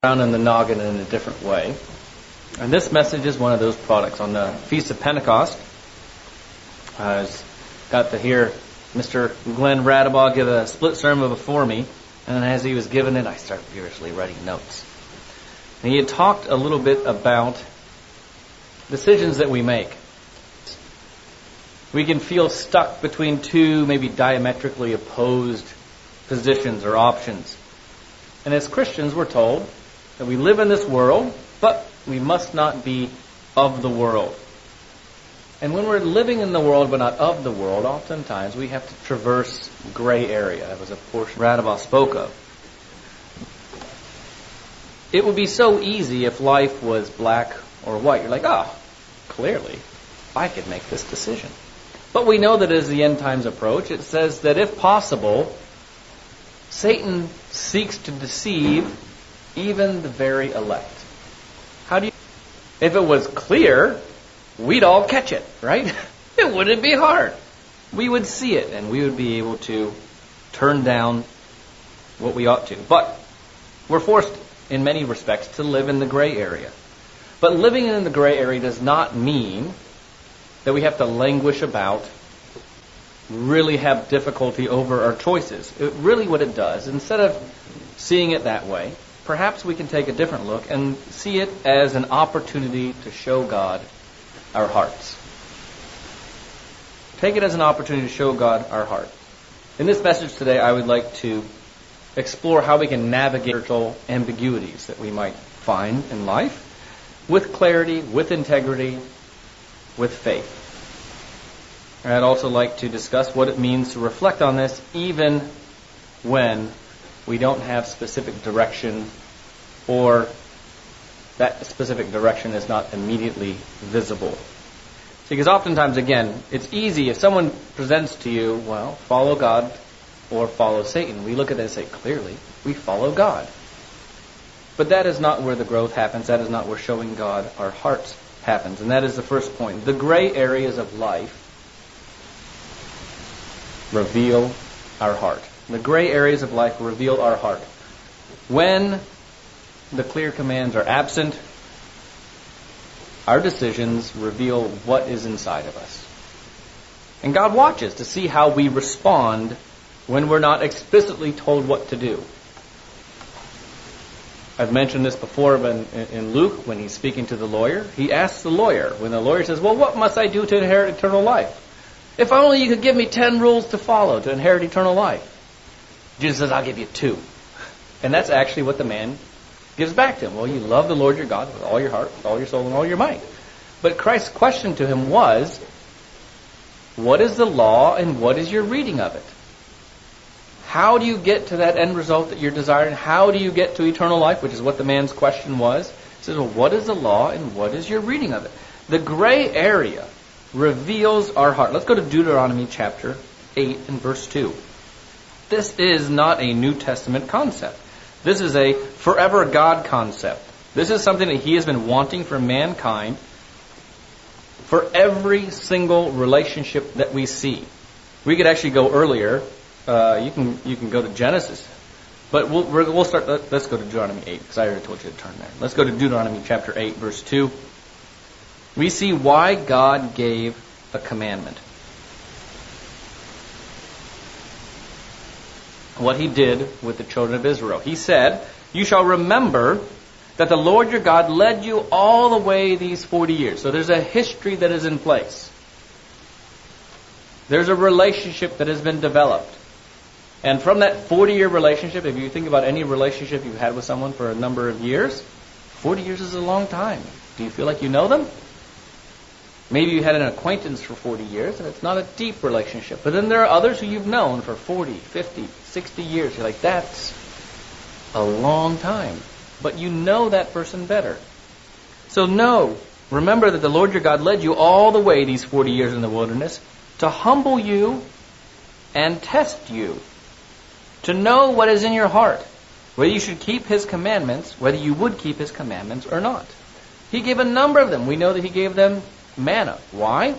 around in the noggin in a different way. And this message is one of those products. On the Feast of Pentecost, I got to hear Mr. Glenn Radabaugh give a split sermon before me, and as he was giving it, I started furiously writing notes. And he had talked a little bit about decisions that we make. We can feel stuck between two maybe diametrically opposed positions or options. And as Christians, we're told that we live in this world, but we must not be of the world. And when we're living in the world but not of the world, oftentimes we have to traverse gray area. That was a portion Radabaugh spoke of. It would be so easy if life was black or white. You're like, clearly, I could make this decision. But we know that as the end times approach, it says that if possible, Satan seeks to deceive even the very elect. If it was clear, we'd all catch it, right? It wouldn't be hard. We would see it, and we would be able to turn down what we ought to. But we're forced, in many respects, to live in the gray area. But living in the gray area does not mean that we have to languish about, really have difficulty over our choices. Really what it does, instead of seeing it that way, perhaps we can take a different look and see it as an opportunity to show God our hearts. Take it as an opportunity to show God our heart. In this message today, I would like to explore how we can navigate spiritual ambiguities that we might find in life with clarity, with integrity, with faith. And I'd also like to discuss what it means to reflect on this even when we don't have specific direction, or that specific direction is not immediately visible. Because oftentimes, again, it's easy if someone presents to you, well, follow God or follow Satan. We look at it and say, clearly, we follow God. But that is not where the growth happens. That is not where showing God our hearts happens. And that is the first point. The gray areas of life reveal our heart. The gray areas of life reveal our heart. When the clear commands are absent, our decisions reveal what is inside of us. And God watches to see how we respond when we're not explicitly told what to do. I've mentioned this before, but in Luke, when he's speaking to the lawyer, he asks the lawyer, when the lawyer says, well, what must I do to inherit eternal life? If only you could give me 10 rules to follow to inherit eternal life. Jesus says, I'll give you 2. And that's actually what the man gives back to him. Well, you love the Lord your God with all your heart, with all your soul, and all your might. But Christ's question to him was, what is the law and what is your reading of it? How do you get to that end result that you're desiring? How do you get to eternal life, which is what the man's question was? He says, well, what is the law and what is your reading of it? The gray area reveals our heart. Let's go to Deuteronomy chapter 8 and verse 2. This is not a New Testament concept. This is a forever God concept. This is something that He has been wanting for mankind for every single relationship that we see. We could actually go earlier. You can go to Genesis, but we'll start. Let's go to Deuteronomy 8 because I already told you to turn there. Let's go to Deuteronomy chapter 8, verse 2. We see why God gave a commandment. What He did with the children of Israel. He said, you shall remember that the Lord your God led you all the way these 40 years. So there's a history that is in place. There's a relationship that has been developed. And from that 40-year relationship, if you think about any relationship you've had with someone for a number of years, 40 years is a long time. Do you feel like you know them? Maybe you had an acquaintance for 40 years, and it's not a deep relationship. But then there are others who you've known for 40, 50, 60 years. You're like, that's a long time. But you know that person better. So remember that the Lord your God led you all the way these 40 years in the wilderness to humble you and test you, to know what is in your heart, whether you should keep His commandments, whether you would keep His commandments or not. He gave a number of them. We know that He gave them manna. Why?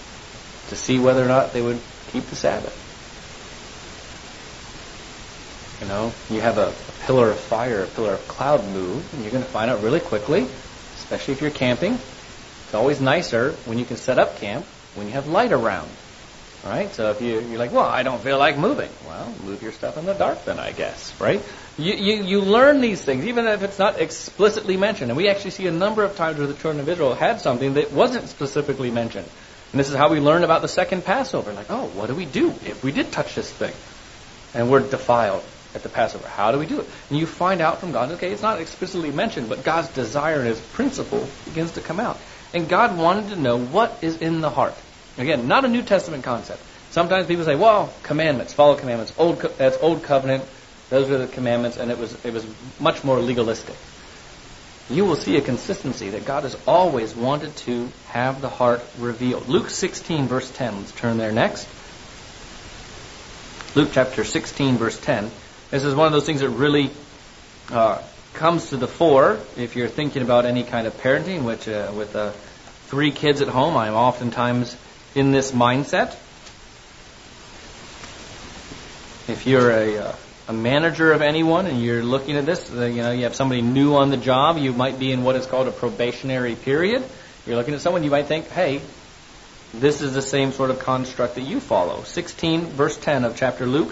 To see whether or not they would keep the Sabbath. You have a pillar of fire, a pillar of cloud move, and you're going to find out really quickly, especially if you're camping. It's always nicer when you can set up camp when you have light around. All right? So if you're like, well, I don't feel like moving. Well, move your stuff in the dark then, I guess, right? You learn these things, even if it's not explicitly mentioned. And we actually see a number of times where the children of Israel had something that wasn't specifically mentioned. And this is how we learn about the second Passover. Like, oh, what do we do if we did touch this thing and we're defiled at the Passover? How do we do it? And you find out from God, okay, it's not explicitly mentioned, but God's desire and His principle begins to come out. And God wanted to know what is in the heart. Again, not a New Testament concept. Sometimes people say, well, commandments, follow commandments. That's Old Covenant. Those are the commandments, and it was much more legalistic. You will see a consistency that God has always wanted to have the heart revealed. Luke 16, verse 10. Let's turn there next. Luke chapter 16, verse 10. This is one of those things that really comes to the fore if you're thinking about any kind of parenting, which with 3 kids at home, I'm oftentimes in this mindset. If you're a manager of anyone and you're looking at this, you have somebody new on the job, you might be in what is called a probationary period. You're looking at someone, you might think, hey, this is the same sort of construct that you follow. 16, verse 10 of chapter Luke.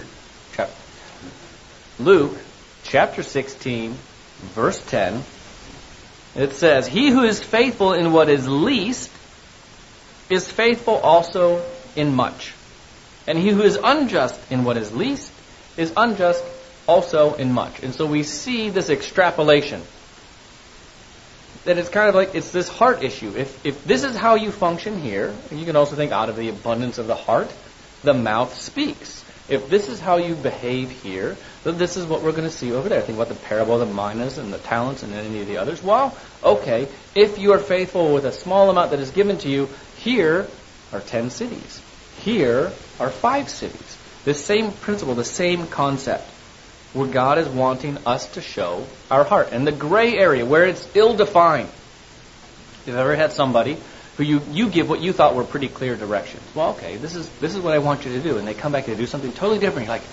Luke, chapter 16, verse 10. It says, he who is faithful in what is least is faithful also in much. And he who is unjust in what is least is unjust also in much. And so we see this extrapolation. That it's kind of like, it's this heart issue. If this is how you function here, and you can also think out of the abundance of the heart, the mouth speaks. If this is how you behave here, then this is what we're going to see over there. Think about the parable of the minas and the talents and any of the others. Well, okay, if you are faithful with a small amount that is given to you, here are 10 cities. Here are 5 cities. The same principle, the same concept, where God is wanting us to show our heart. And the gray area, where it's ill-defined. If you've ever had somebody who you give what you thought were pretty clear directions. Well, okay, this is what I want you to do. And they come back and do something totally different. You're like,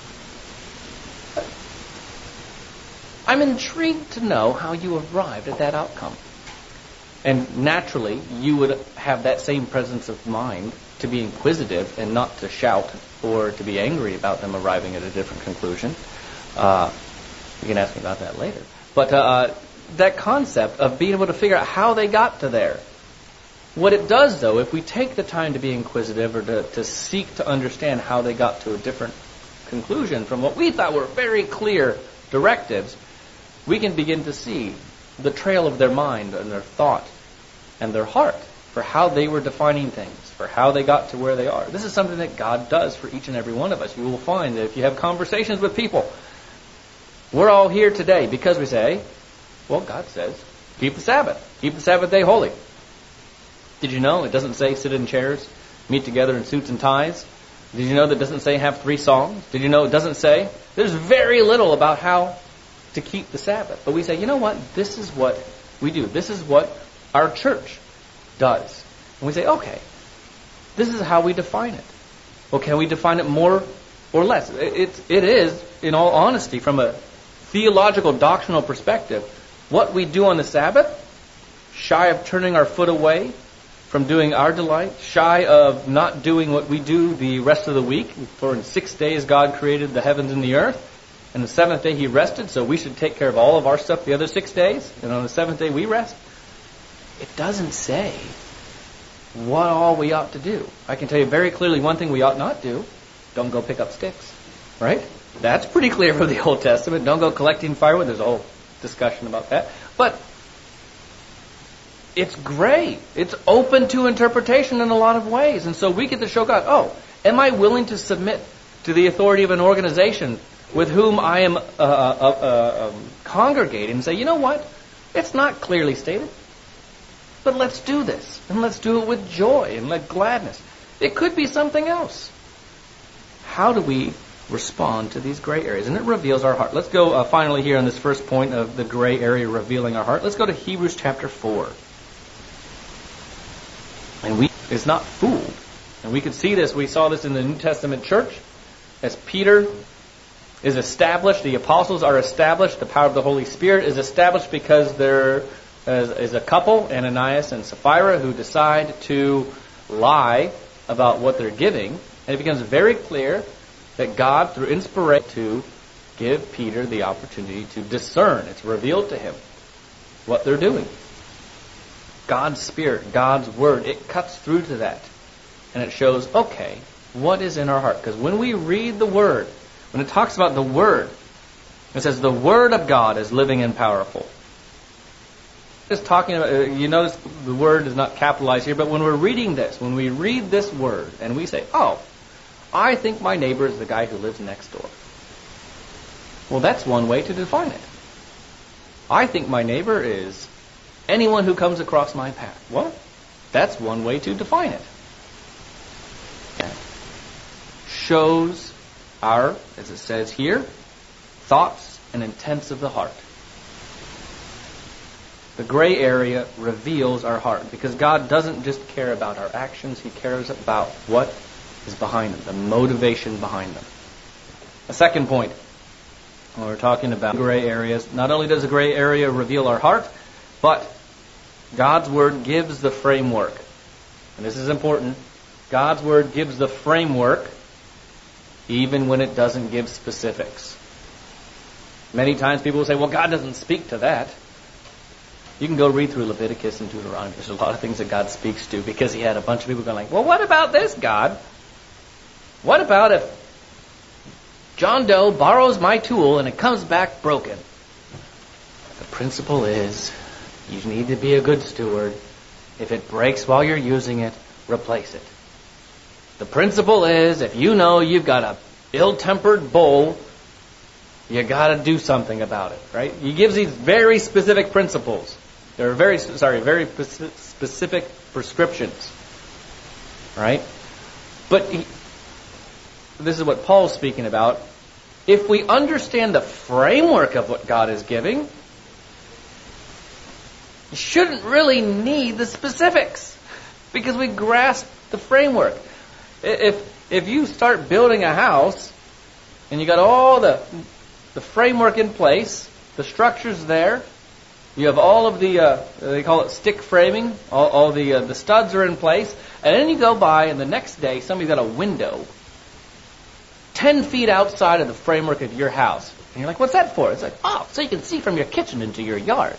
I'm intrigued to know how you arrived at that outcome. And naturally, you would have that same presence of mind to be inquisitive and not to shout or to be angry about them arriving at a different conclusion. You can ask me about that later. But that concept of being able to figure out how they got to there. What it does, though, if we take the time to be inquisitive or to seek to understand how they got to a different conclusion from what we thought were very clear directives, we can begin to see the trail of their mind and their thought and their heart for how they were defining things, for how they got to where they are. This is something that God does for each and every one of us. You will find that if you have conversations with people, we're all here today because we say, well, God says, keep the Sabbath day holy. Did you know it doesn't say sit in chairs, meet together in suits and ties? Did you know that it doesn't say have 3 songs? Did you know it doesn't say? There's very little about how to keep the Sabbath. But we say, you know what? This is what we do. This is what our church does. And we say, okay, this is how we define it. Well, can we define it more or less? It is, in all honesty, from a theological, doctrinal perspective, what we do on the Sabbath, shy of turning our foot away from doing our delight, shy of not doing what we do the rest of the week. For in 6 days God created the heavens and the earth, and the 7th day He rested, so we should take care of all of our stuff the other 6 days, and on the 7th day we rest. It doesn't say what all we ought to do. I can tell you very clearly one thing we ought not do. Don't go pick up sticks. Right? That's pretty clear from the Old Testament. Don't go collecting firewood. There's a whole discussion about that. But it's gray. It's open to interpretation in a lot of ways. And so we get to show God, oh, am I willing to submit to the authority of an organization with whom I am congregating and say, you know what? It's not clearly stated. But let's do this. And let's do it with joy and with gladness. It could be something else. How do we respond to these gray areas? And it reveals our heart. Let's go finally here on this first point of the gray area revealing our heart. Let's go to Hebrews chapter 4. And we is not fooled. And we could see this. We saw this in the New Testament church as Peter is established. The apostles are established. The power of the Holy Spirit is established because there is a couple, Ananias and Sapphira, who decide to lie about what they're giving. And it becomes very clear that God, through inspiration, to give Peter the opportunity to discern. It's revealed to him what they're doing. God's Spirit, God's Word, it cuts through to that. And it shows, okay, what is in our heart? Because when we read the Word, when it talks about the Word, it says the Word of God is living and powerful. It's talking about, you notice the word is not capitalized here, but when we're reading this, when we read this word and we say, oh, I think my neighbor is the guy who lives next door. Well, that's one way to define it. I think my neighbor is anyone who comes across my path. Well, that's one way to define it. Okay. Shows our, as it says here, thoughts and intents of the heart. The gray area reveals our heart, because God doesn't just care about our actions, He cares about what is behind them, the motivation behind them. A second point, when we're talking about gray areas, not only does the gray area reveal our heart, but God's Word gives the framework. And this is important. God's Word gives the framework even when it doesn't give specifics. Many times people will say, well, God doesn't speak to that. You can go read through Leviticus and Deuteronomy. There's a lot of things that God speaks to, because He had a bunch of people going like, well, what about this, God? What about if John Doe borrows my tool and it comes back broken? The principle is, you need to be a good steward. If it breaks while you're using it, replace it. The principle is, if you know you've got a ill-tempered bull, you got to do something about it, right? He gives these very specific principles. They're very specific prescriptions, right? But this is what Paul's speaking about. If we understand the framework of what God is giving, you shouldn't really need the specifics, because we grasp the framework. If you start building a house and you got all the framework in place, the structure's there, you have all of the, they call it stick framing, all the studs are in place, and then you go by and the next day somebody's got a window 10 feet outside of the framework of your house. And you're like, what's that for? It's like, oh, so you can see from your kitchen into your yard.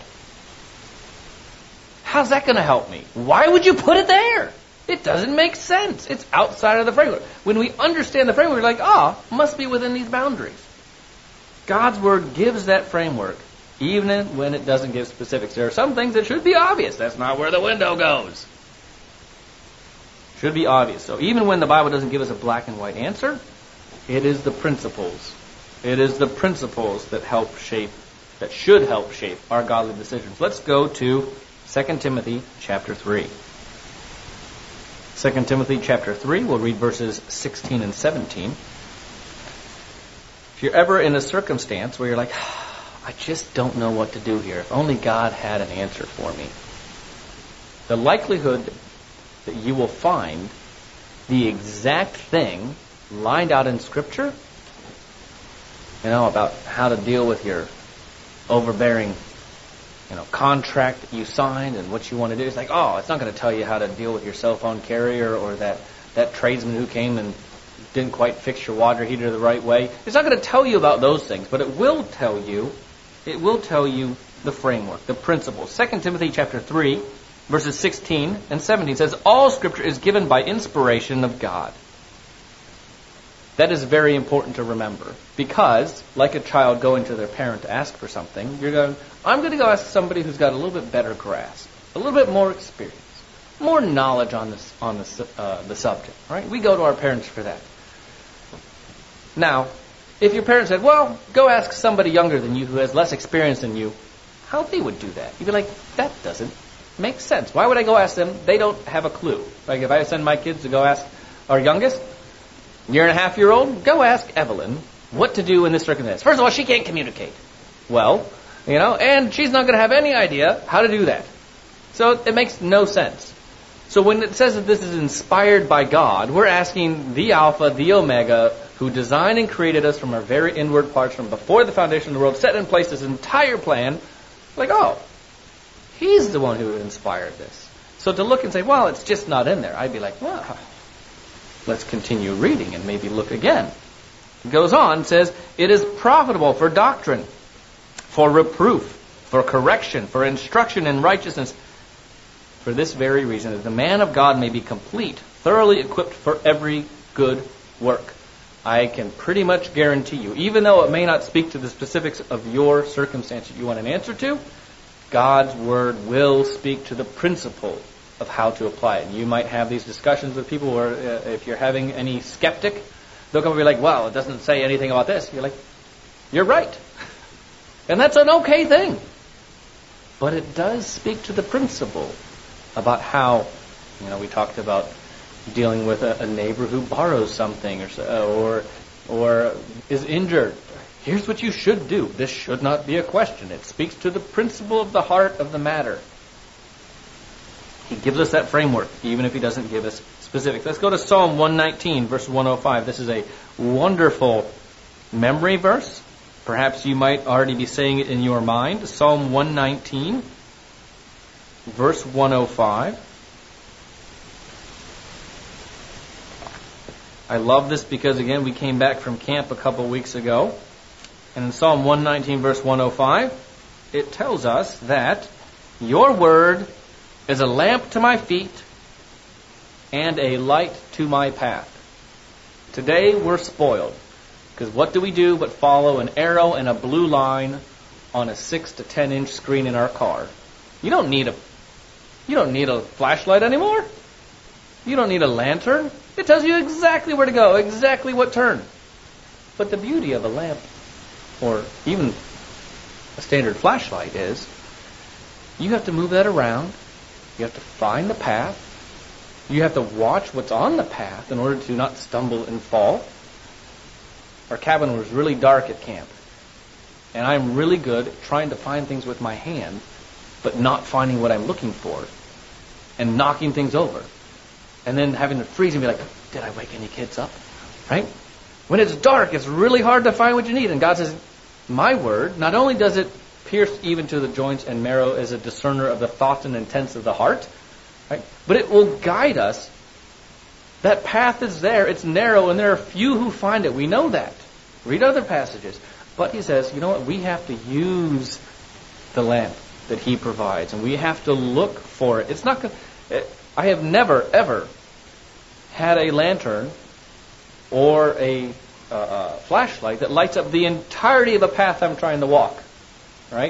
How's that going to help me? Why would you put it there? It doesn't make sense. It's outside of the framework. When we understand the framework, we're like, oh, must be within these boundaries. God's Word gives that framework, even when it doesn't give specifics. There are some things that should be obvious. That's not where the window goes. Should be obvious. So even when the Bible doesn't give us a black and white answer, it is the principles. It is the principles that that should help shape our godly decisions. Let's go to 2 Timothy chapter 3. 2 Timothy chapter 3, we'll read verses 16 and 17. If you're ever in a circumstance where you're like, I just don't know what to do here. If only God had an answer for me. The likelihood that you will find the exact thing lined out in Scripture, about how to deal with your overbearing, contract that you signed and what you want to do. It's like, it's not going to tell you how to deal with your cell phone carrier or that tradesman who came and didn't quite fix your water heater the right way. It's not going to tell you about those things, but it will tell you the framework, the principles. 2 Timothy chapter 3, verses 16 and 17 says, all Scripture is given by inspiration of God. That is very important to remember, because, like a child going to their parent to ask for something, I'm going to go ask somebody who's got a little bit better grasp, a little bit more experience, more knowledge on the subject. Right? We go to our parents for that. Now, if your parents said, well, go ask somebody younger than you who has less experience than you, how they would do that? You'd be like, that doesn't make sense. Why would I go ask them? They don't have a clue. Like if I send my kids to go ask our youngest, 1.5-year-old, go ask Evelyn what to do in this circumstance. First of all, she can't communicate well, and she's not going to have any idea how to do that. So it makes no sense. So when it says that this is inspired by God, we're asking the Alpha, the Omega, who designed and created us from our very inward parts from before the foundation of the world, set in place this entire plan, like, oh, he's the one who inspired this. So to look and say, well, it's just not in there, I'd be like, well, let's continue reading and maybe look again. It goes on, says, it is profitable for doctrine, for reproof, for correction, for instruction in righteousness, for this very reason, that the man of God may be complete, thoroughly equipped for every good work. I can pretty much guarantee you, even though it may not speak to the specifics of your circumstance that you want an answer to, God's Word will speak to the principle of how to apply it. And you might have these discussions with people where if you're having any skeptic, they'll come and be like, well, it doesn't say anything about this. You're like, you're right. And that's an okay thing. But it does speak to the principle about how, we talked about dealing with a neighbor who borrows something or is injured. Here's what you should do. This should not be a question. It speaks to the principle of the heart of the matter. He gives us that framework, even if he doesn't give us specifics. Let's go to Psalm 119, verse 105. This is a wonderful memory verse. Perhaps you might already be saying it in your mind. Psalm 119, verse 105. I love this because, again, we came back from camp a couple weeks ago. And in Psalm 119, verse 105, it tells us that your word is a lamp to my feet and a light to my path. Today we're spoiled. Because what do we do but follow an arrow and a blue line on a 6 to 10 inch screen in our car? You don't need a flashlight anymore. You don't need a lantern. It tells you exactly where to go, exactly what turn. But the beauty of a lamp, or even a standard flashlight, is you have to move that around. You have to find the path. You have to watch what's on the path in order to not stumble and fall. Our cabin was really dark at camp. And I'm really good at trying to find things with my hand, but not finding what I'm looking for. And knocking things over. And then having to freeze and be like, did I wake any kids up? Right? When it's dark, it's really hard to find what you need. And God says, my word, not only does it pierce even to the joints and marrow as a discerner of the thoughts and intents of the heart, right? But it will guide us. That path is there. It's narrow, and there are few who find it. We know that. Read other passages. But he says, you know what? We have to use the lamp that he provides, and we have to look for it. It's not going. I have never, ever had a lantern or a flashlight that lights up the entirety of a path I'm trying to walk. Right?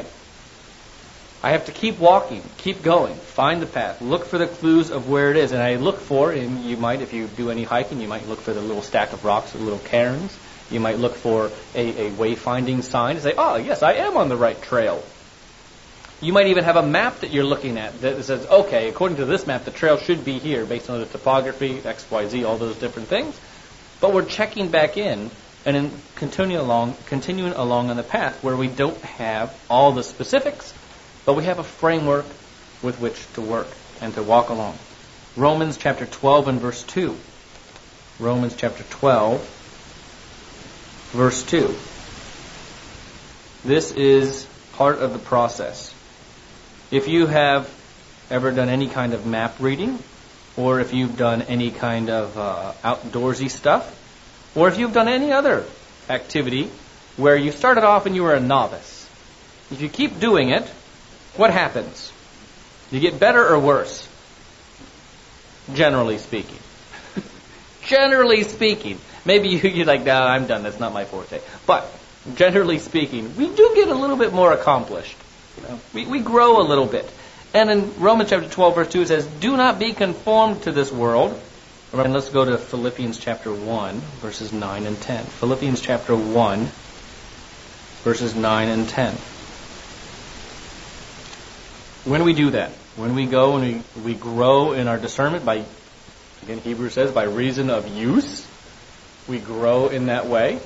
I have to keep walking, keep going, find the path, look for the clues of where it is. And I look for, and you might, if you do any hiking, you might look for the little stack of rocks, the little cairns. You might look for a wayfinding sign to say, oh, yes, I am on the right trail. You might even have a map that you're looking at that says, okay, according to this map, the trail should be here based on the topography, X, Y, Z, all those different things. But we're checking back in and then continuing along on the path where we don't have all the specifics, but we have a framework with which to work and to walk along. Romans chapter 12 and verse 2. Romans chapter 12, verse 2. This is part of the process. If you have ever done any kind of map reading, or if you've done any kind of outdoorsy stuff, or if you've done any other activity where you started off and you were a novice, if you keep doing it, what happens? You get better or worse? Generally speaking. Generally speaking. Maybe you're like, nah, I'm done. That's not my forte. But generally speaking, we do get a little bit more accomplished. We grow a little bit. And in Romans chapter 12, verse 2, it says, do not be conformed to this world. And let's go to Philippians chapter 1, verses 9 and 10. Philippians chapter 1, verses 9 and 10. When we do that, when we go and we grow in our discernment by, again, Hebrews says, by reason of use, we grow in that way.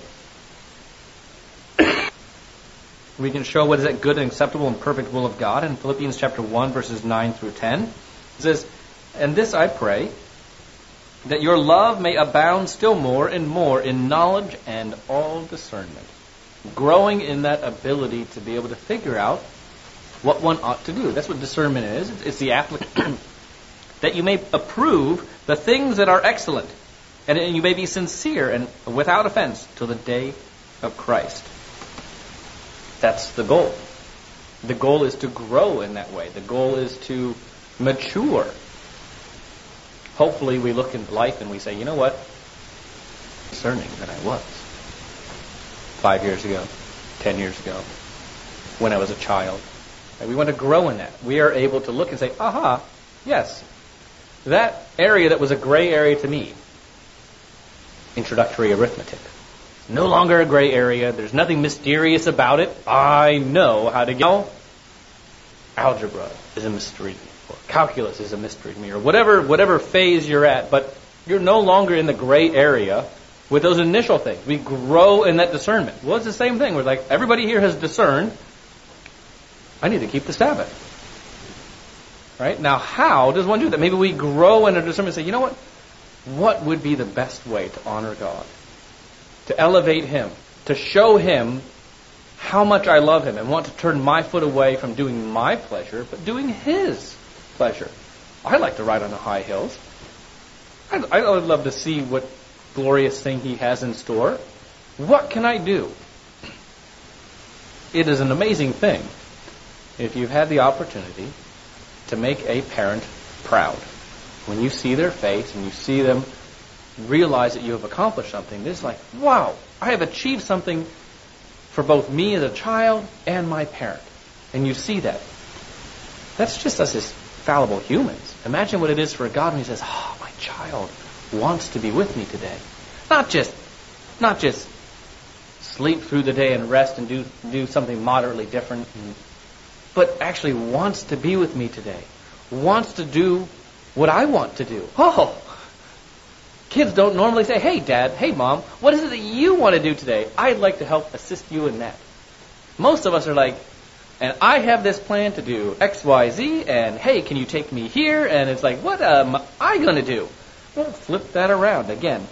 We can show what is that good and acceptable and perfect will of God. In Philippians chapter 1, verses 9 through 10, it says, and this I pray, that your love may abound still more and more in knowledge and all discernment. Growing in that ability to be able to figure out what one ought to do. That's what discernment is. It's the application that you may approve the things that are excellent, and you may be sincere and without offense till the day of Christ. That's the goal. The goal is to grow in that way. The goal is to mature. Hopefully we look in life and we say, you know what? Discerning than I was 5 years ago, 10 years ago, when I was a child. And we want to grow in that. We are able to look and say, aha, yes, that area that was a gray area to me, introductory arithmetic, no longer a gray area. There's nothing mysterious about it. I know how to get. Algebra is a mystery, or calculus is a mystery to me, or whatever phase you're at. But you're no longer in the gray area with those initial things. We grow in that discernment. Well, it's the same thing. We're like, everybody here has discerned, I need to keep the Sabbath. Right? Now, how does one do that? Maybe we grow in a discernment and say, you know what? What would be the best way to honor God? To elevate Him, to show Him how much I love Him and want to turn my foot away from doing my pleasure, but doing His pleasure. I like to ride on the high hills. I would love to see what glorious thing He has in store. What can I do? It is an amazing thing if you've had the opportunity to make a parent proud. When you see their face and you see them realize that you have accomplished something, it's like, wow, I have achieved something for both me as a child and my parent. And you see that. That's just us as fallible humans. Imagine what it is for God when He says, oh, my child wants to be with me today. Not just sleep through the day and rest and do something moderately different, but actually wants to be with me today. Wants to do what I want to do. Oh, kids don't normally say, hey, Dad, hey, Mom, what is it that you want to do today? I'd like to help assist you in that. Most of us are like, and I have this plan to do X, Y, Z, and hey, can you take me here? And it's like, what am I going to do? Well, flip that around again.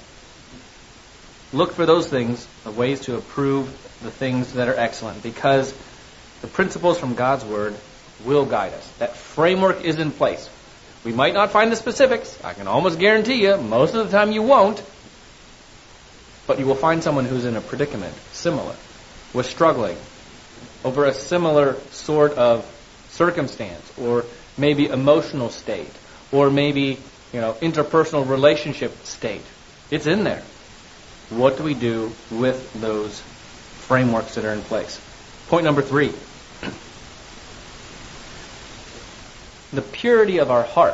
Look for those things, the ways to approve the things that are excellent, because the principles from God's Word will guide us. That framework is in place. We might not find the specifics. I can almost guarantee you, most of the time you won't. But you will find someone who's in a predicament similar, was struggling over a similar sort of circumstance, or maybe emotional state, or maybe, interpersonal relationship state. It's in there. What do we do with those frameworks that are in place? Point number 3. The purity of our heart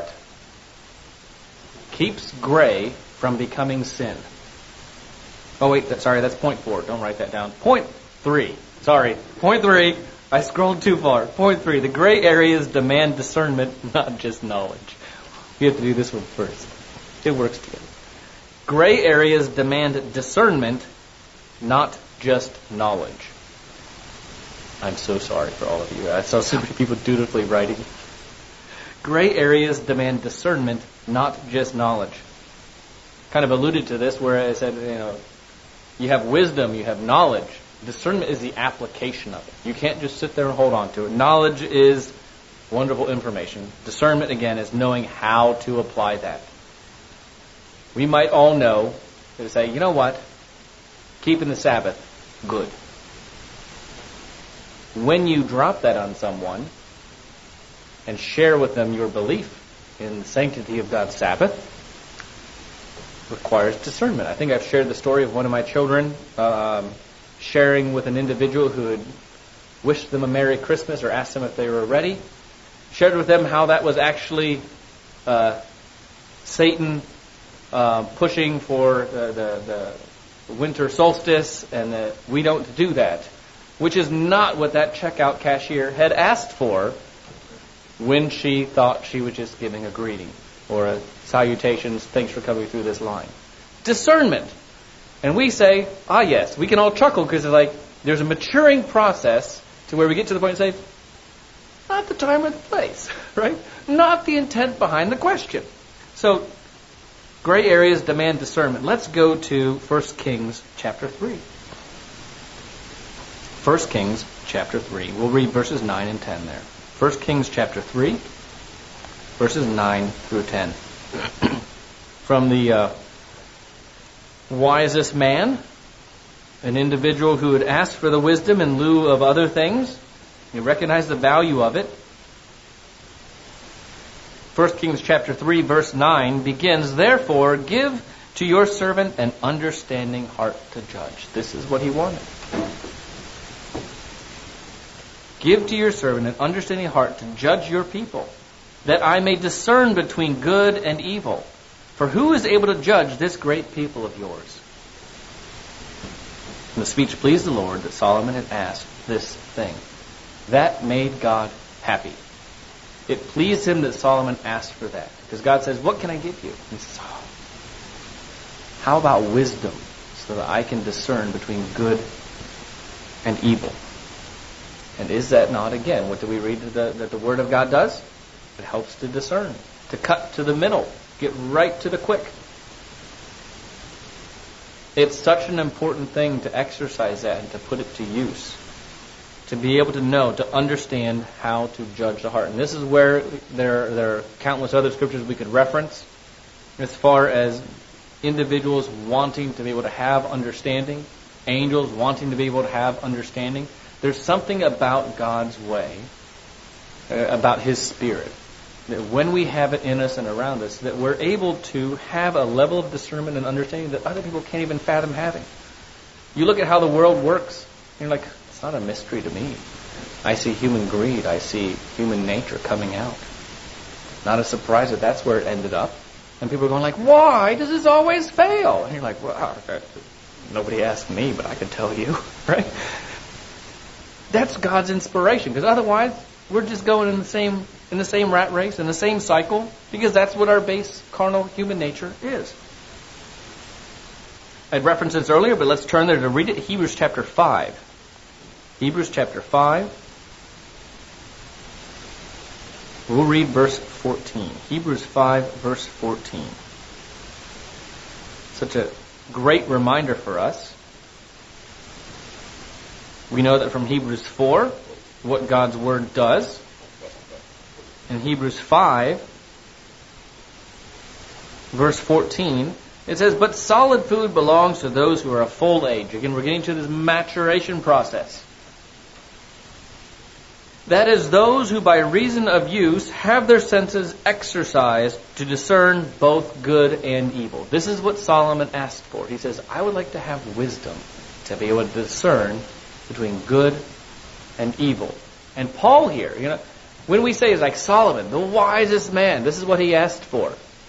keeps gray from becoming sin. Oh, wait, that's point 4. Don't write that down. Point 3. Point 3. I scrolled too far. Point 3. The gray areas demand discernment, not just knowledge. We have to do this one first. It works together. Gray areas demand discernment, not just knowledge. I'm so sorry for all of you. I saw so many people dutifully writing. Gray areas demand discernment, not just knowledge. Kind of alluded to this where I said, you have wisdom, you have knowledge. Discernment is the application of it. You can't just sit there and hold on to it. Knowledge is wonderful information. Discernment, again, is knowing how to apply that. We might all know to say, you know what? Keeping the Sabbath, good. When you drop that on someone and share with them your belief in the sanctity of God's Sabbath, requires discernment. I think I've shared the story of one of my children sharing with an individual who had wished them a Merry Christmas or asked them if they were ready. Shared with them how that was actually Satan pushing for the winter solstice, and that we don't do that, which is not what that checkout cashier had asked for when she thought she was just giving a greeting or a salutations, thanks for coming through this line. Discernment. And we say, yes, we can all chuckle because it's like there's a maturing process to where we get to the point and say, not the time or the place, right? Not the intent behind the question. So Gray areas demand discernment. Let's go to 1 Kings chapter 3. 1 Kings chapter 3. We'll read verses 9 and 10 there. 1 Kings chapter 3, verses 9 through 10. From the wisest man, an individual who had asked for the wisdom in lieu of other things. He recognized the value of it. 1 Kings chapter 3, verse 9 begins, "Therefore give to your servant an understanding heart to judge." This is what he wanted. "Give to your servant an understanding heart to judge your people, that I may discern between good and evil. For who is able to judge this great people of yours?" And the speech pleased the Lord that Solomon had asked this thing. That made God happy. It pleased him that Solomon asked for that. Because God says, "What can I give you?" And he says, "Oh, how about wisdom so that I can discern between good and evil?" And is that not, again, what do we read that the Word of God does? It helps to discern, to cut to the middle, get right to the quick. It's such an important thing to exercise that and to put it to use. To be able to know, to understand how to judge the heart. And this is where there are countless other scriptures we could reference as far as individuals wanting to be able to have understanding, angels wanting to be able to have understanding. There's something about God's way, about His Spirit, that when we have it in us and around us, that we're able to have a level of discernment and understanding that other people can't even fathom having. You look at how the world works, and you're like, it's not a mystery to me. I see human greed. I see human nature coming out. Not a surprise that that's where it ended up. And people are going like, "Why does this always fail?" And you're like, "Well, nobody asked me, but I can tell you." Right? That's God's inspiration. Because otherwise, we're just going in the same rat race, in the same cycle, because that's what our base carnal human nature is. I'd referenced this earlier, but let's turn there to read it. Hebrews chapter 5. Hebrews chapter 5. We'll read verse 14. Hebrews 5, verse 14. Such a great reminder for us. We know that from Hebrews 4, what God's Word does. In Hebrews 5, verse 14, it says, "But solid food belongs to those who are of full age." Again, we're getting to this maturation process. "That is, those who by reason of use have their senses exercised to discern both good and evil." This is what Solomon asked for. He says, I would like to have wisdom to be able to discern between good and evil. And Paul here, when we say it's like Solomon, the wisest man, this is what he asked for.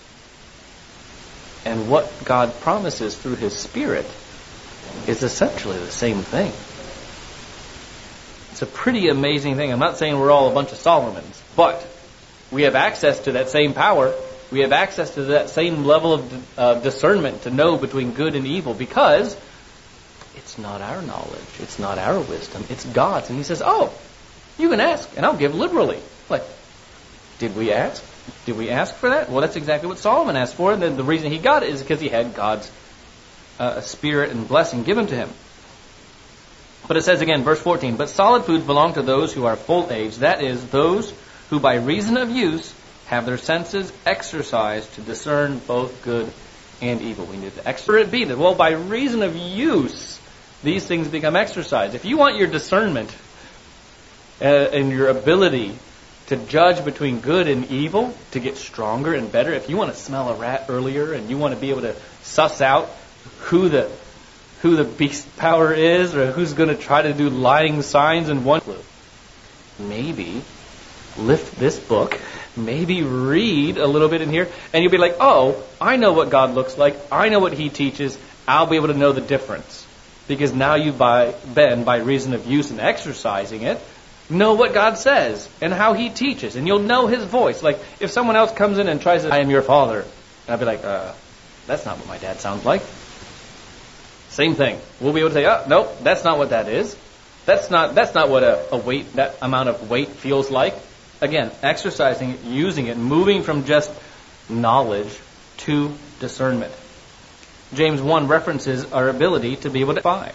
And what God promises through His Spirit is essentially the same thing. It's a pretty amazing thing. I'm not saying we're all a bunch of Solomons, but we have access to that same power. We have access to that same level of discernment to know between good and evil, because it's not our knowledge. It's not our wisdom. It's God's. And He says, "Oh, you can ask, and I'll give liberally." Like, did we ask? Did we ask for that? Well, that's exactly what Solomon asked for, and then the reason he got it is because he had God's Spirit and blessing given to him. But it says again, verse 14, "But solid foods belong to those who are full age, that is, those who by reason of use have their senses exercised to discern both good and evil." We need to exercise it be that, well, by reason of use, these things become exercised. If you want your discernment and your ability to judge between good and evil to get stronger and better, if you want to smell a rat earlier and you want to be able to suss out who the beast power is, or who's going to try to do lying signs and one clue, maybe lift this book, maybe read a little bit in here, and you'll be like, "Oh, I know what God looks like. I know what He teaches. I'll be able to know the difference." Because now you've been, by reason of use and exercising it, know what God says and how He teaches, and you'll know His voice. Like, if someone else comes in and tries to, "I am your father," and I'll be like, that's not what my dad sounds like. Same thing. We'll be able to say, "Oh, nope, that's not what that is. That's not what a weight, that amount of weight feels like." Again, exercising it, using it, moving from just knowledge to discernment. James 1 references our ability to be able to 5.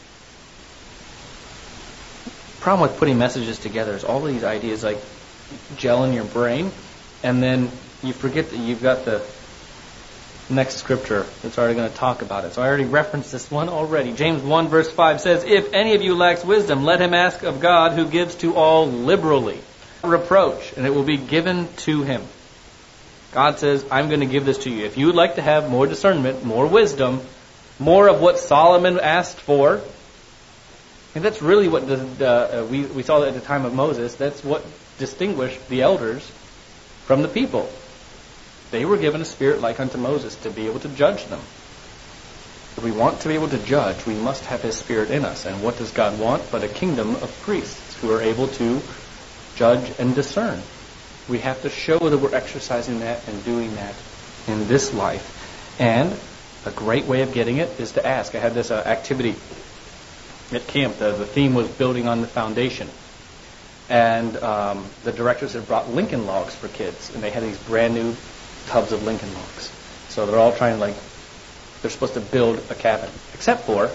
The problem with putting messages together is all of these ideas like gel in your brain, and then you forget that you've got the next scripture that's already going to talk about it. So I already referenced this one already. James 1 verse 5 says, "If any of you lacks wisdom, let him ask of God, who gives to all liberally, reproach, and it will be given to him." God says, I'm going to give this to you. If you would like to have more discernment, more wisdom, more of what Solomon asked for, and that's really what we saw at the time of Moses, that's what distinguished the elders from the people. They were given a spirit like unto Moses to be able to judge them. If we want to be able to judge, we must have His Spirit in us. And what does God want but a kingdom of priests who are able to judge and discern? We have to show that we're exercising that and doing that in this life. And a great way of getting it is to ask. I had this activity at camp. The theme was building on the foundation. And the directors had brought Lincoln logs for kids. And they had these brand new tubs of Lincoln logs. So they're all trying they're supposed to build a cabin. Except for,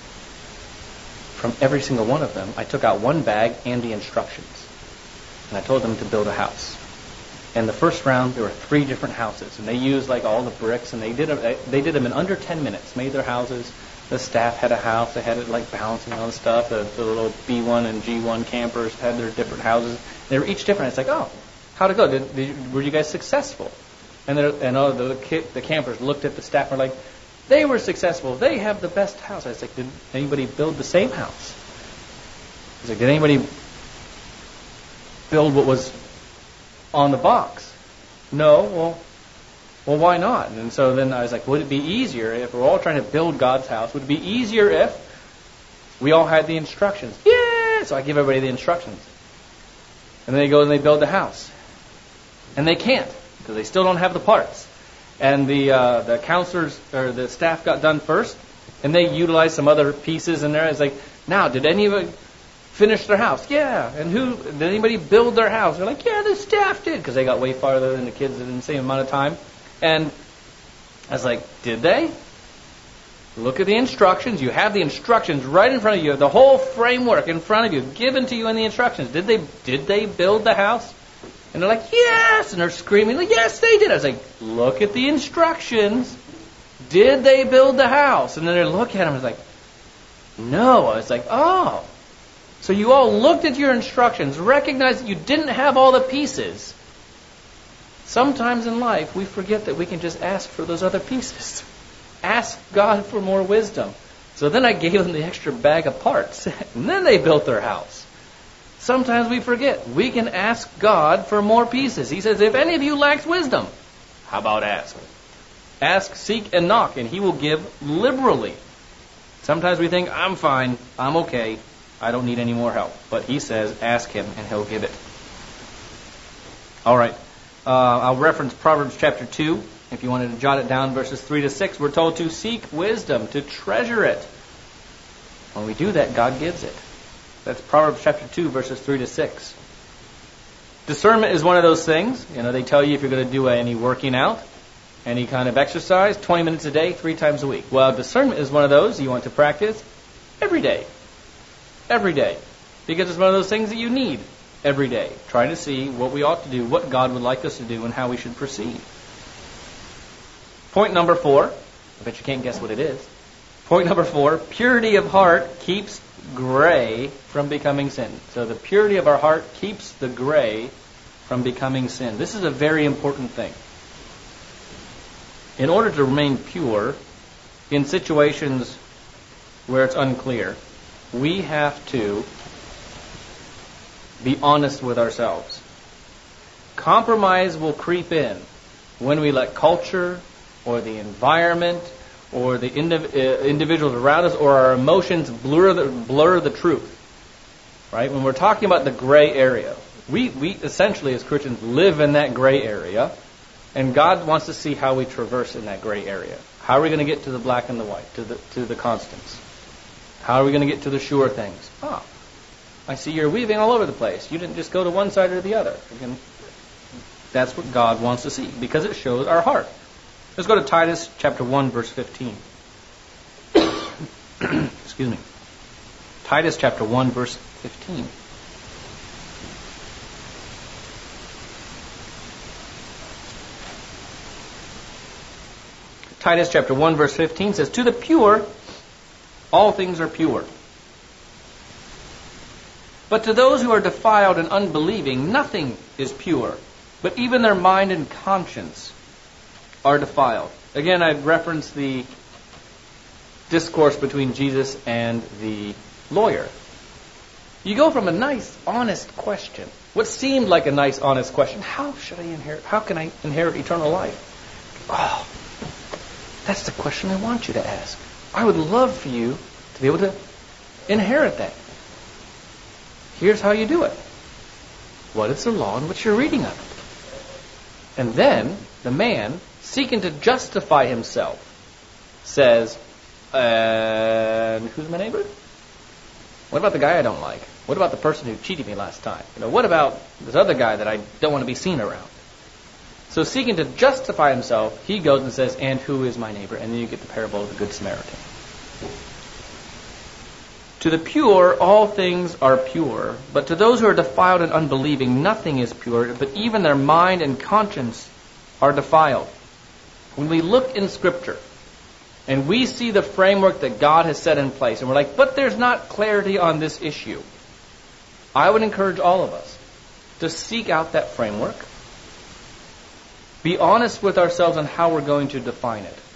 from every single one of them, I took out one bag and the instructions. And I told them to build a house. And the first round, there were 3 different houses. And they used all the bricks, and they did them in under 10 minutes, made their houses. The staff had a house. They had it balancing all the stuff. The little B1 and G1 campers had their different houses. They were each different. It's how'd it go? Were you guys successful? And all the campers looked at the staff and were like, they were successful. They have the best house. I was like, did anybody build the same house? I was like, did anybody build what was on the box? No. Well, why not? And so then I was like, would it be easier if we're all trying to build God's house? Would it be easier if we all had the instructions? Yeah! So I give everybody the instructions. And then they go and they build the house. And they can't, because they still don't have the parts. And the counselors, or the staff got done first, and they utilized some other pieces in there. It's like, now, did anybody finish their house? Yeah. And did anybody build their house? They're like, yeah, the staff did, because they got way farther than the kids in the same amount of time. And I was like, did they? Look at the instructions. You have the instructions right in front of you. The whole framework in front of you, given to you in the instructions. Did they build the house? And they're like, yes! And they're screaming, yes, they did. I was like, look at the instructions. Did they build the house? And then they look at them and it's like, no. I was like, oh. So you all looked at your instructions, recognized that you didn't have all the pieces. Sometimes in life, we forget that we can just ask for those other pieces. Ask God for more wisdom. So then I gave them the extra bag of parts. And then they built their house. Sometimes we forget. We can ask God for more pieces. He says, if any of you lacks wisdom, how about ask? Ask, seek, and knock, and He will give liberally. Sometimes we think, I'm fine, I'm okay, I don't need any more help. But He says, ask Him, and He'll give it. All right. I'll reference Proverbs chapter 2. If you wanted to jot it down, verses 3 to 6, we're told to seek wisdom, to treasure it. When we do that, God gives it. That's Proverbs chapter 2, verses 3 to 6. Discernment is one of those things. They tell you if you're going to do any working out, any kind of exercise, 20 minutes a day, 3 times a week. Well, discernment is one of those you want to practice every day. Every day. Because it's one of those things that you need every day. Trying to see what we ought to do, what God would like us to do, and how we should proceed. Point number 4. I bet you can't guess what it is. Point number 4. Purity of heart keeps gray from becoming sin. So the purity of our heart keeps the gray from becoming sin. This is a very important thing. In order to remain pure in situations where it's unclear, we have to be honest with ourselves. Compromise will creep in when we let culture or the environment or the individuals around us or our emotions blur the truth. Right? When we're talking about the gray area, we essentially as Christians live in that gray area, and God wants to see how we traverse in that gray area. How are we going to get to the black and the white, to the constants? How are we going to get to the sure things? I see you're weaving all over the place. You didn't just go to one side or the other. That's what God wants to see, because it shows our heart. Let's go to Titus chapter 1, verse 15. Excuse me. Titus chapter 1, verse 15. Titus chapter 1, verse 15 says, "To the pure, all things are pure. But to those who are defiled and unbelieving, nothing is pure. But even their mind and conscience are defiled." Again, I'd reference the discourse between Jesus and the lawyer. You go from a nice, honest question, what seemed like a nice, honest question, how can I inherit eternal life? Oh, that's the question I want you to ask. I would love for you to be able to inherit that. Here's how you do it. What is the law in which you're reading of? And then the man, seeking to justify himself, says, and who's my neighbor? What about the guy I don't like? What about the person who cheated me last time? What about this other guy that I don't want to be seen around? So seeking to justify himself, he goes and says, and who is my neighbor? And then you get the parable of the Good Samaritan. To the pure, all things are pure. But to those who are defiled and unbelieving, nothing is pure. But even their mind and conscience are defiled. When we look in Scripture, and we see the framework that God has set in place, and we're like, but there's not clarity on this issue, I would encourage all of us to seek out that framework. Be honest with ourselves on how we're going to define it.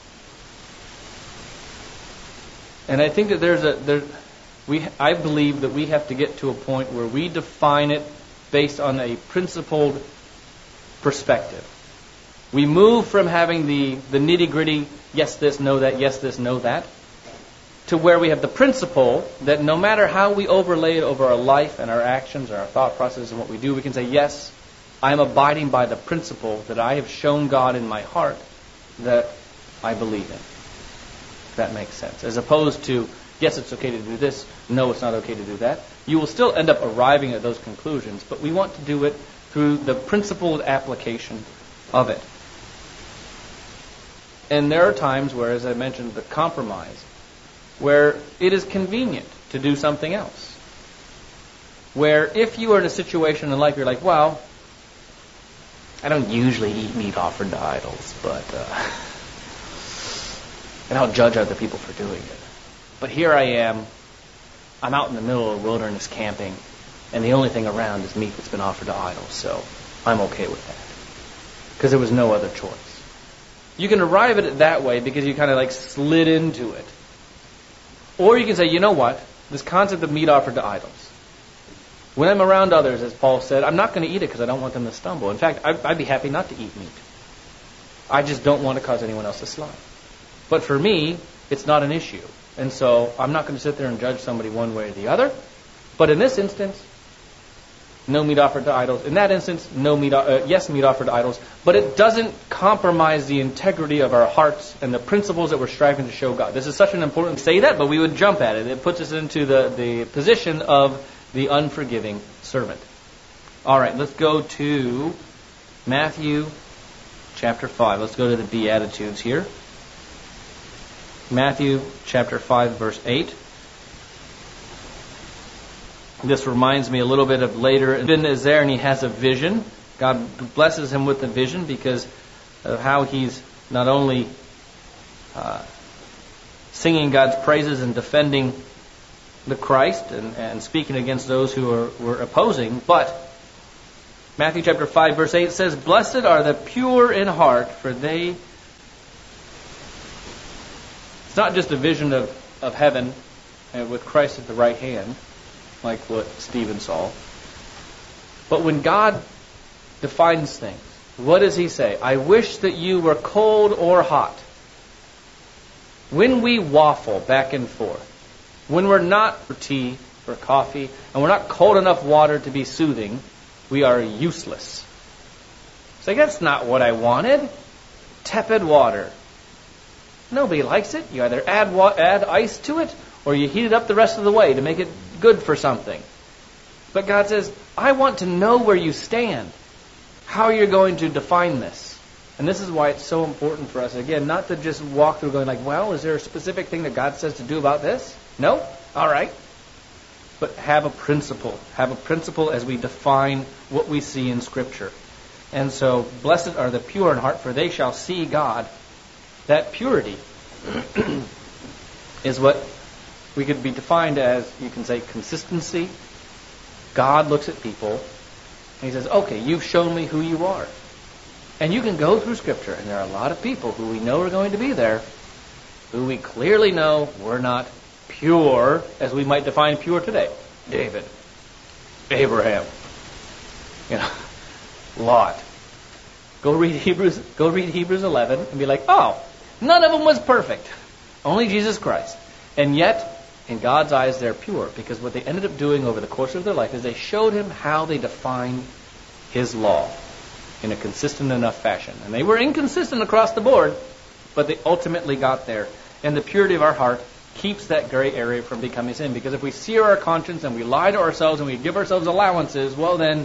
And I think that I believe that we have to get to a point where we define it based on a principled perspective. We move from having the nitty-gritty, yes this, no that, yes this, no that, to where we have the principle that no matter how we overlay it over our life and our actions and our thought process and what we do, we can say, yes, I am abiding by the principle that I have shown God in my heart that I believe in. If that makes sense. As opposed to, yes, it's okay to do this, no, it's not okay to do that. You will still end up arriving at those conclusions, but we want to do it through the principled application of it. And there are times where, as I mentioned, the compromise, where it is convenient to do something else. Where if you are in a situation in life, you're like, well, I don't usually eat meat offered to idols, but and I'll judge other people for doing it. But here I am, I'm out in the middle of the wilderness camping, and the only thing around is meat that's been offered to idols, so I'm okay with that. Because there was no other choice. You can arrive at it that way because you kind of like slid into it. Or you can say, you know what, this concept of meat offered to idols, when I'm around others, as Paul said, I'm not going to eat it because I don't want them to stumble. In fact, I'd be happy not to eat meat. I just don't want to cause anyone else to slide. But for me, it's not an issue. And so I'm not going to sit there and judge somebody one way or the other. But in this instance, no meat offered to idols. In that instance, yes, meat offered to idols. But it doesn't compromise the integrity of our hearts and the principles that we're striving to show God. This is such an important say that, but we would jump at it. It puts us into the position of the unforgiving servant. All right, let's go to Matthew chapter 5. Let's go to the Beatitudes here. Matthew chapter 5, verse 8. This reminds me a little bit of later. Ben is there and he has a vision. God blesses him with the vision because of how he's not only singing God's praises and defending the Christ and speaking against those who were opposing, but Matthew chapter 5, verse 8 says, "Blessed are the pure in heart, for they..." It's not just a vision of heaven with Christ at the right hand, like what Stephen saw. But when God defines things, what does he say? I wish that you were cold or hot. When we waffle back and forth, when we're not for tea or coffee, and we're not cold enough water to be soothing, we are useless. It's like, that's not what I wanted. Tepid water. Nobody likes it. You either add ice to it, or you heat it up the rest of the way to make it good for something. But God says, I want to know where you stand. How you're going to define this. And this is why it's so important for us, again, not to just walk through going like, well, is there a specific thing that God says to do about this? No? All right. But have a principle. Have a principle as we define what we see in Scripture. And so, blessed are the pure in heart, for they shall see God. That purity is what we could be defined as, you can say, consistency. God looks at people and He says, okay, you've shown me who you are. And you can go through Scripture, and there are a lot of people who we know are going to be there, who we clearly know were not pure, as we might define pure today. David, Abraham, Lot. Go read Hebrews 11 and be like, oh, none of them was perfect. Only Jesus Christ. And yet, in God's eyes, they're pure, because what they ended up doing over the course of their life is they showed Him how they defined His law in a consistent enough fashion. And they were inconsistent across the board, but they ultimately got there. And the purity of our heart keeps that gray area from becoming sin. Because if we sear our conscience and we lie to ourselves and we give ourselves allowances, well then,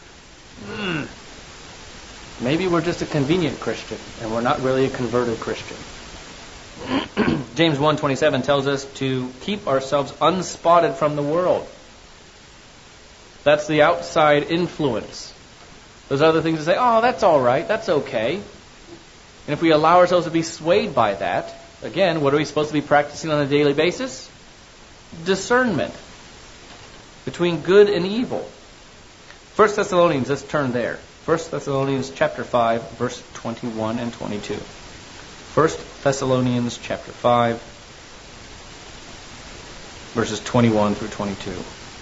maybe we're just a convenient Christian and we're not really a converted Christian. James 1:27 tells us to keep ourselves unspotted from the world. That's the outside influence. Those other things to say, oh, that's all right, that's okay. And if we allow ourselves to be swayed by that, again, what are we supposed to be practicing on a daily basis? Discernment between good and evil. 1 Thessalonians, let's turn there. 1 Thessalonians chapter 5, verse 21 and 22. 1 Thessalonians chapter 5, verses 21 through 22.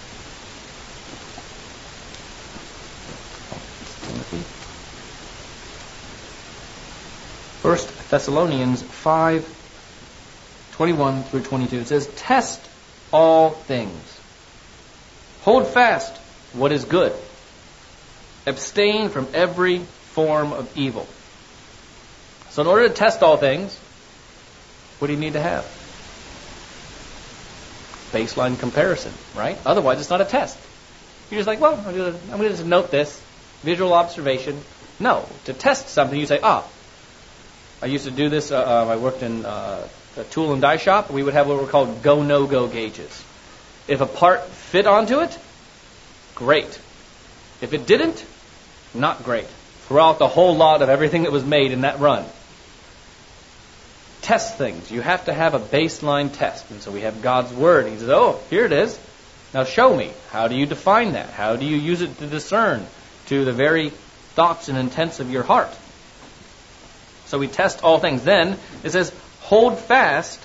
1 Thessalonians 5, 21 through 22. It says, test all things. Hold fast what is good. Abstain from every form of evil. So in order to test all things, what do you need to have? Baseline comparison, right? Otherwise it's not a test. You're just like, well, I'm going to just note this. Visual observation. No. To test something, you say, I used to do this. I worked in a tool and die shop. We would have what were called go-no-go gauges. If a part fit onto it, great. If it didn't, not great. Throw out the whole lot of everything that was made in that run. Test things. You have to have a baseline test. And so we have God's Word. He says, oh, here it is. Now show me. How do you define that? How do you use it to discern to the very thoughts and intents of your heart? So we test all things. Then it says, hold fast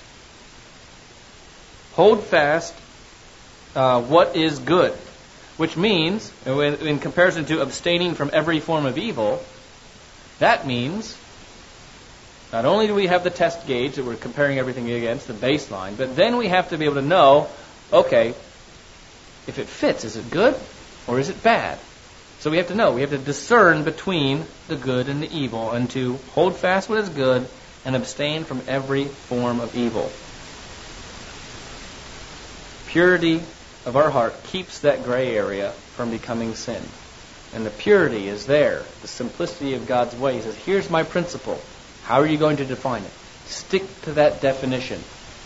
what is good. Which means, in comparison to abstaining from every form of evil, that means not only do we have the test gauge that we're comparing everything against, the baseline, but then we have to be able to know, okay, if it fits, is it good or is it bad? So we have to know. We have to discern between the good and the evil, and to hold fast what is good and abstain from every form of evil. Purity of our heart keeps that gray area from becoming sin. And the purity is there. The simplicity of God's way. He says, here's my principle. How are you going to define it? Stick to that definition.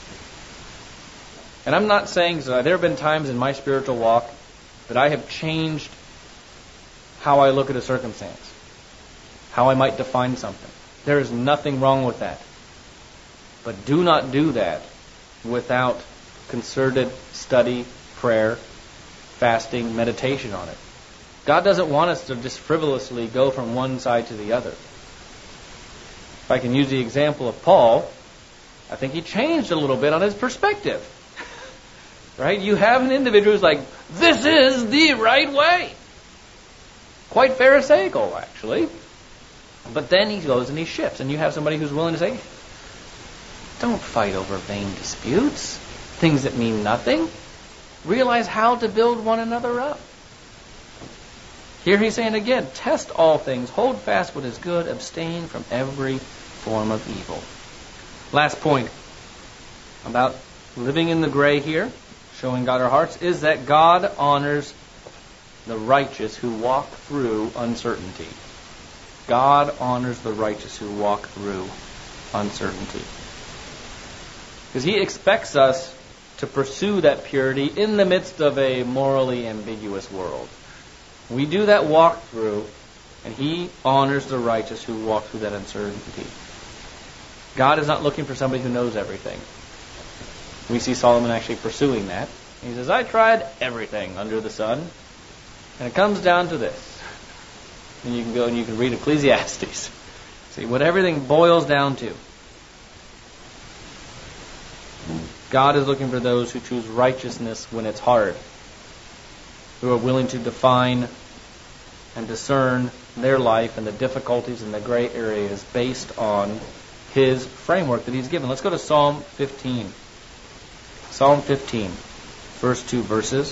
And I'm not saying, so there have been times in my spiritual walk that I have changed how I look at a circumstance, how I might define something. There is nothing wrong with that. But do not do that without concerted study, prayer, fasting, meditation on it. God doesn't want us to just frivolously go from one side to the other. If I can use the example of Paul, I think he changed a little bit on his perspective. Right? You have an individual who's like, this is the right way. Quite pharisaical, actually. But then he goes and he shifts. And you have somebody who's willing to say, don't fight over vain disputes, things that mean nothing. Realize how to build one another up. Here he's saying again, test all things, hold fast what is good, abstain from every form of evil. Last point about living in the gray here, showing God our hearts, is that God honors the righteous who walk through uncertainty. God honors the righteous who walk through uncertainty. Because He expects us to pursue that purity in the midst of a morally ambiguous world. We do that walk through, and He honors the righteous who walk through that uncertainty. God is not looking for somebody who knows everything. We see Solomon actually pursuing that. He says, I tried everything under the sun, and it comes down to this. And you can go and you can read Ecclesiastes. See what everything boils down to. God is looking for those who choose righteousness when it's hard, who are willing to define and discern their life and the difficulties and the gray areas based on His framework that He's given. Let's go to Psalm 15. Psalm 15, first 2 verses.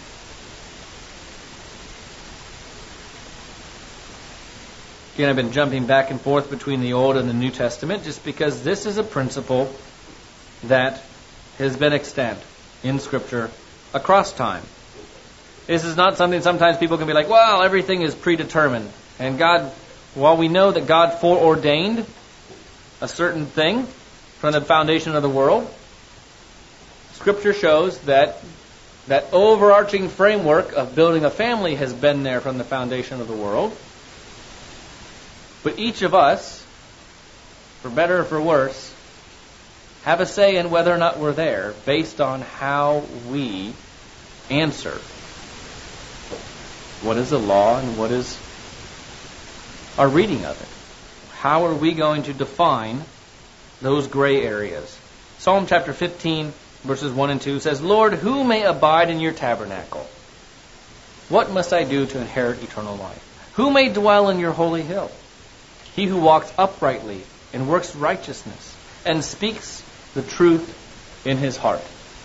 Again, I've been jumping back and forth between the Old and the New Testament just because this is a principle that has been extant in Scripture across time. This is not something sometimes people can be like, well, everything is predetermined. And God, while we know that God foreordained a certain thing from the foundation of the world, Scripture shows that that overarching framework of building a family has been there from the foundation of the world. But each of us, for better or for worse, have a say in whether or not we're there based on how we answer. What is the law and what is our reading of it? How are we going to define those gray areas? Psalm chapter 15, verses 1 and 2 says, Lord, who may abide in your tabernacle? What must I do to inherit eternal life? Who may dwell in your holy hill? He who walks uprightly and works righteousness and speaks the truth in his heart.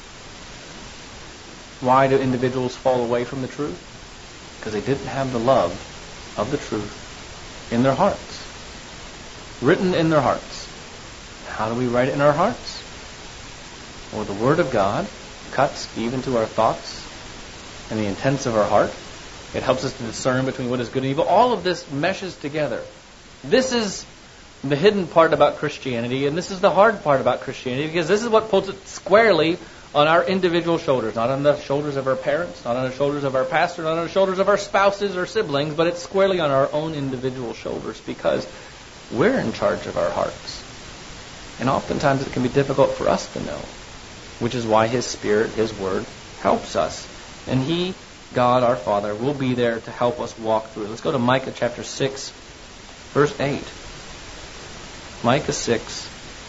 Why do individuals fall away from the truth? Because they didn't have the love of the truth in their hearts. Written in their hearts. How do we write it in our hearts? Well, the Word of God cuts even to our thoughts and the intents of our heart. It helps us to discern between what is good and evil. All of this meshes together. This is the hidden part about Christianity, and this is the hard part about Christianity, because this is what puts it squarely on our individual shoulders, not on the shoulders of our parents, not on the shoulders of our pastor, not on the shoulders of our spouses or siblings, but it's squarely on our own individual shoulders, because we're in charge of our hearts. And oftentimes it can be difficult for us to know, which is why His Spirit, His Word, helps us. And He, God our Father, will be there to help us walk through. Let's go to Micah chapter 6, verse 8. Micah 6,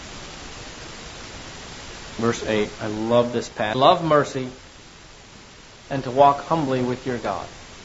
verse 8. I love this passage. Love mercy and to walk humbly with your God.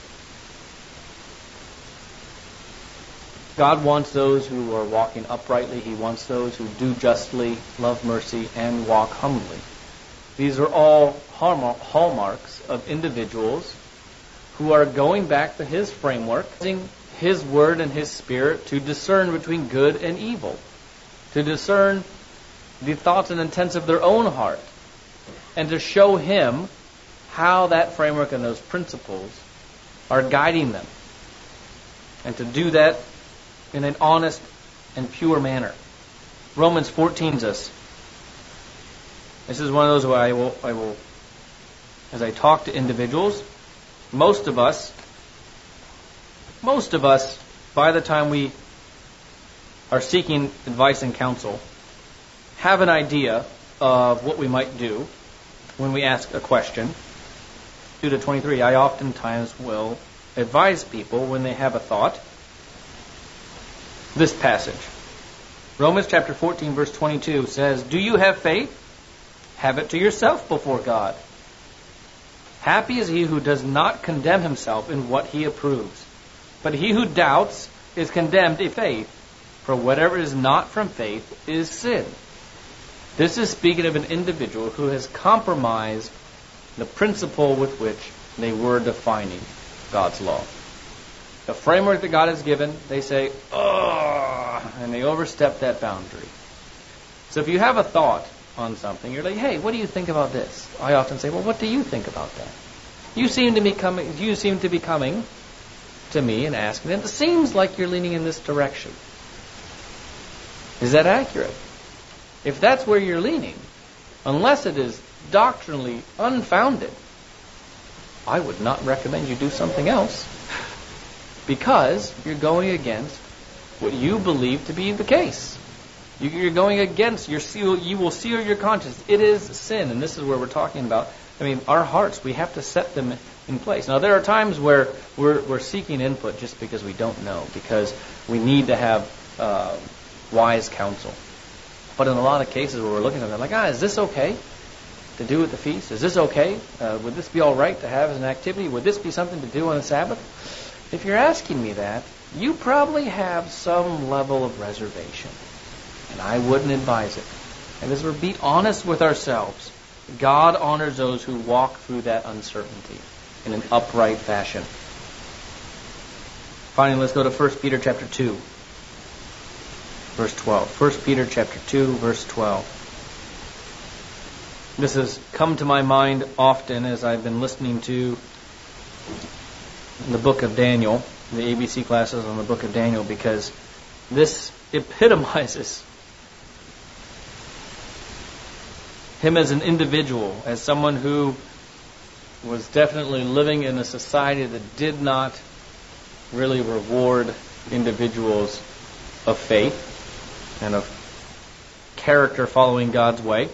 God wants those who are walking uprightly. He wants those who do justly, love mercy, and walk humbly. These are all hallmarks of individuals who are going back to His framework, using His Word and His Spirit to discern between good and evil, to discern the thoughts and intents of their own heart, and to show Him how that framework and those principles are guiding them, and to do that in an honest and pure manner. Romans 14 says, this is one of those where I will, as I talk to individuals, most of us, by the time we are seeking advice and counsel, have an idea of what we might do when we ask a question. 2 to 23, I oftentimes will advise people when they have a thought. This passage, Romans chapter 14, verse 22 says, do you have faith? Have it to yourself before God. Happy is he who does not condemn himself in what he approves. But he who doubts is condemned in faith, for whatever is not from faith is sin. This is speaking of an individual who has compromised the principle with which they were defining God's law. The framework that God has given, they say, and they overstep that boundary. So if you have a thought on something, you're like, hey, what do you think about this? I often say, well, what do you think about that? You seem to be coming to to me and asking, it seems like you're leaning in this direction. Is that accurate? If that's where you're leaning, unless it is doctrinally unfounded, I would not recommend you do something else, because you're going against what you believe to be the case. You're going against you will seal your conscience. It is sin, and this is where we're talking about. Our hearts, we have to set them in place. Now, there are times where we're seeking input just because we don't know, because we need to have wise counsel. But in a lot of cases where we're looking at it, like, is this okay to do at the feast? Is this okay? Would this be all right to have as an activity? Would this be something to do on the Sabbath? If you're asking me that, you probably have some level of reservation, and I wouldn't advise it. And as we're be honest with ourselves, God honors those who walk through that uncertainty in an upright fashion. Finally, let's go to 1 Peter chapter 2, verse 12. 1 Peter chapter 2, verse 12. This has come to my mind often as I've been listening to the book of Daniel, the ABC classes on the book of Daniel, because this epitomizes him as an individual, as someone who was definitely living in a society that did not really reward individuals of faith and of character following God's way.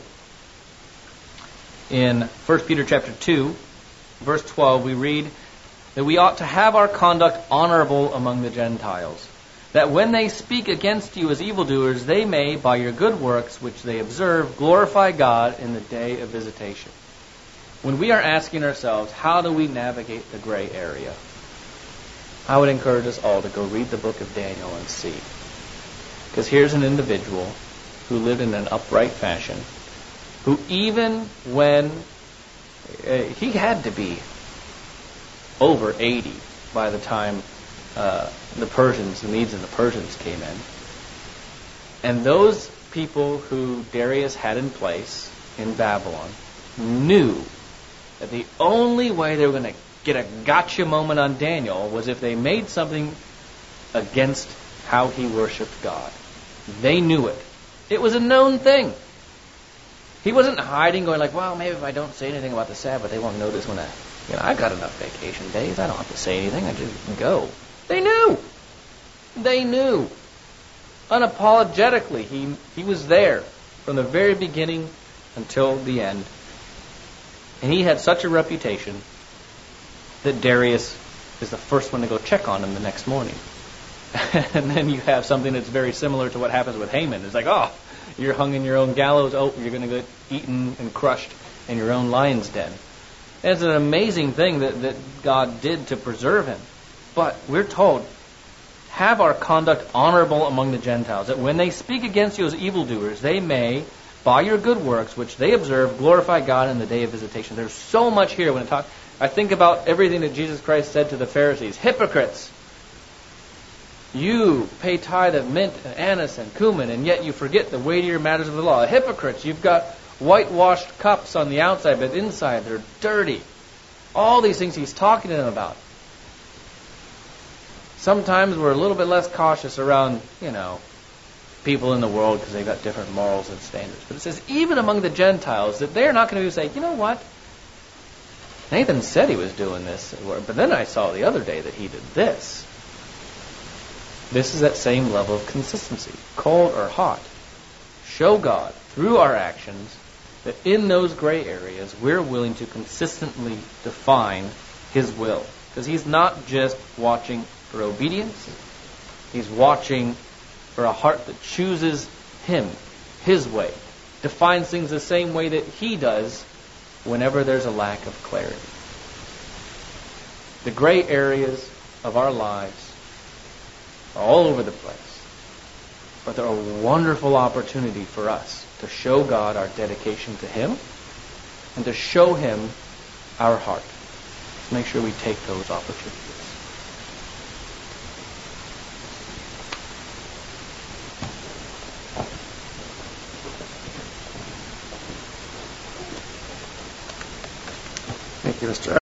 In 1 Peter chapter 2, verse 12, we read that we ought to have our conduct honorable among the Gentiles, that when they speak against you as evildoers, they may, by your good works which they observe, glorify God in the day of visitation. When we are asking ourselves, how do we navigate the gray area? I would encourage us all to go read the book of Daniel and see. Because here's an individual who lived in an upright fashion, who even when he had to be over 80 by the time the Medes and the Persians came in. And those people who Darius had in place in Babylon knew that the only way they were going to get a gotcha moment on Daniel was if they made something against how he worshipped God. They knew it. It was a known thing. He wasn't hiding, going like, well, maybe if I don't say anything about the Sabbath, they won't notice when I've got enough vacation days. I don't have to say anything. I just go. They knew. They knew. Unapologetically, he was there from the very beginning until the end. And he had such a reputation that Darius is the first one to go check on him the next morning. And then you have something that's very similar to what happens with Haman. It's like, oh, you're hung in your own gallows. Oh, you're going to get eaten and crushed in your own lion's den. And it's an amazing thing that God did to preserve him. But we're told, have our conduct honorable among the Gentiles, that when they speak against you as evildoers, they may, by your good works, which they observe, glorify God in the day of visitation. There's so much here when it talks. I think about everything that Jesus Christ said to the Pharisees. Hypocrites! You pay tithe of mint and anise and cumin, and yet you forget the weightier matters of the law. Hypocrites! You've got whitewashed cups on the outside, but inside they're dirty. All these things he's talking to them about. Sometimes we're a little bit less cautious around, people in the world because they've got different morals and standards. But it says, even among the Gentiles, that they're not going to say, you know what? Nathan said he was doing this, but then I saw the other day that he did this. This is that same level of consistency, cold or hot. Show God through our actions that in those gray areas we're willing to consistently define His will. Because He's not just watching for obedience. He's watching for a heart that chooses Him, His way, defines things the same way that He does whenever there's a lack of clarity. The gray areas of our lives are all over the place. But they're a wonderful opportunity for us to show God our dedication to Him and to show Him our heart. Let's make sure we take those opportunities. Thank you, Mr.